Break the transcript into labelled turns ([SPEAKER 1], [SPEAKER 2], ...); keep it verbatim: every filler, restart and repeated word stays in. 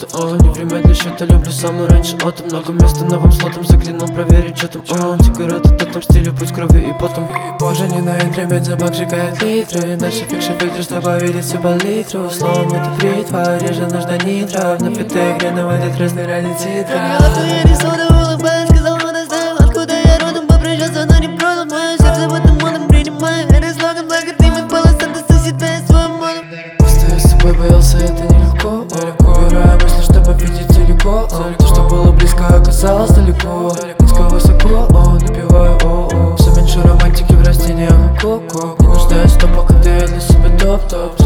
[SPEAKER 1] что-то, о, не время для счета. Люблю самую раньше ота, много места новым слотом. Заглянул проверить, что там, о, сигарета в том стиле, путь крови и потом. Боже, не на интре, бензобак сжигает литры. Дальше фикшн фильтр, чтобы видеть все по литру. Словом, это бритва, реже нужна нитро. В напитой игре наводит разные ради титра.
[SPEAKER 2] Я не сода, улыбаясь, сказал, он оставил. Откуда я родом, попрощался, но не продал. Мое сердце в этом модом принимаю. Это слоган, благо ты мой полос, это сосед своим модом.
[SPEAKER 1] Стоя с тобой, боялся, это нелегко. Убирая мысли, чтобы видеть далеко. То, что было близко, оказалось далеко. Низко, высоко, о, напиваю, о, о. Все меньше романтики в растениях и коко. Не нуждаюсь в топах, когда я для себя топ-топ.